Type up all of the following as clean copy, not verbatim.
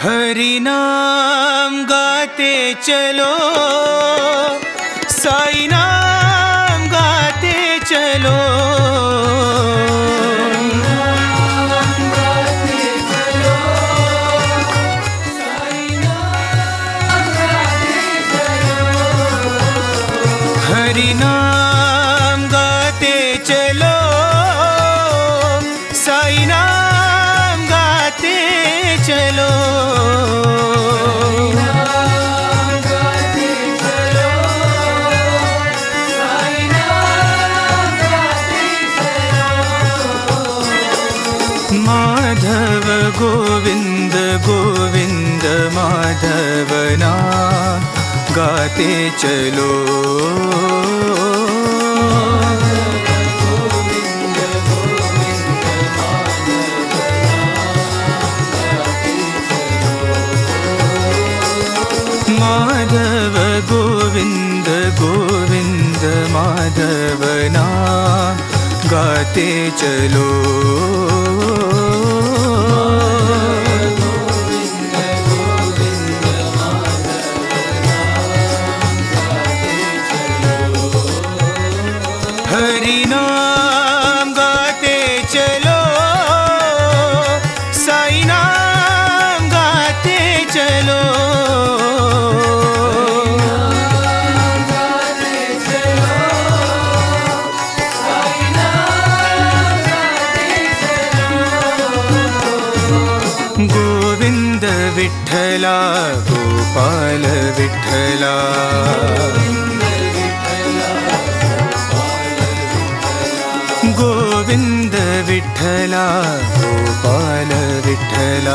हरि नाम गाते चलो, साई नाम गाते चलो। हरि नाम गाते चलो, साई नाम गाते चलो। माधव गोविंद गोविंद माधव नाम गाते चलो। माधव गोविंद गोविंद माधव नाम गाते चलो। हरि नाम गाते चलो, साई नाम गाते चलो। गोविंद विठ्ठला गोपाल विठ्ठला, गोविंद विठ्ठला गोपाल विठ्ठला।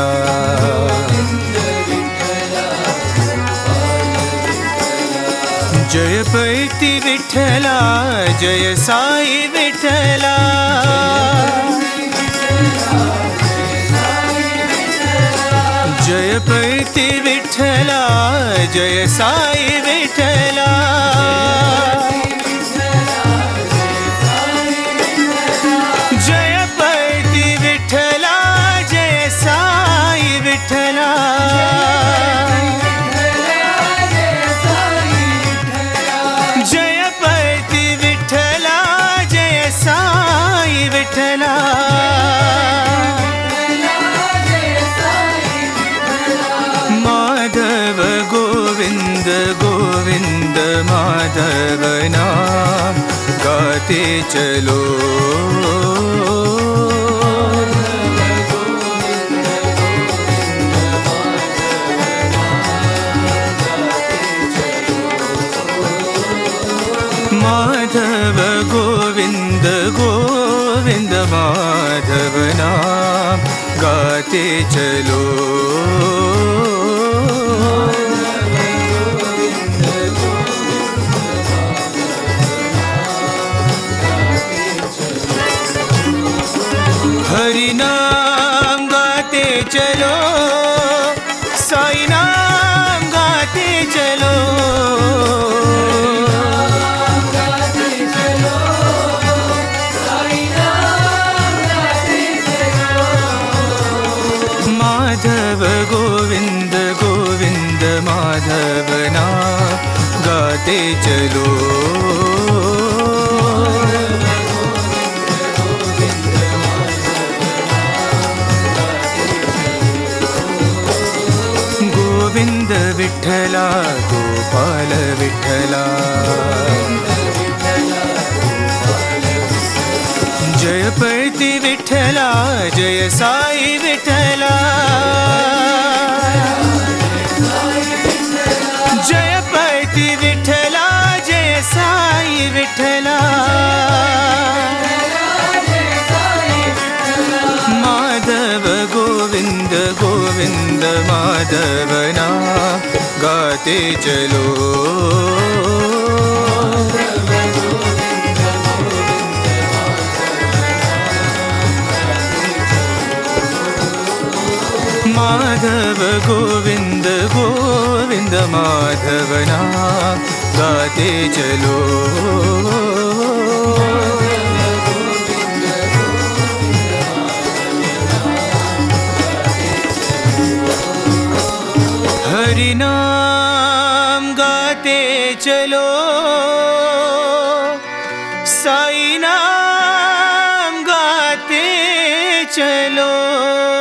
जय पैती विठ्ठला जय साई विठ्ठला। जय पैती विठ्ठला जय साई विठ्ठला। जय पैती विठ्ठला जय साई विठ्ठला। जय पैती विठ्ठला जय साई विठ्ठला। माधव गोविंद गोविंद माधव नाम गाते चलो। माधव गोविंद गोविंद माधव नाम गाते चलो। हरि नाम गाते चलो, साई नाम गाते चलो। माधव गोविंद गोविंद माधव नाम गाते चलो। गोविंद विठ्ठला गोपाल विठ्ठला। जय पैती विठ्ठला जय साई विठ्ठला। जय पैती विठ्ठला जय साई विठ्ठला। माधव गोविंद गोविंद माधव नाम गाते चलो। माधव गोविंद गोविंद माधव नाम गाते चलो। हरि नाम गाते चलो, साईं नाम गाते चलो।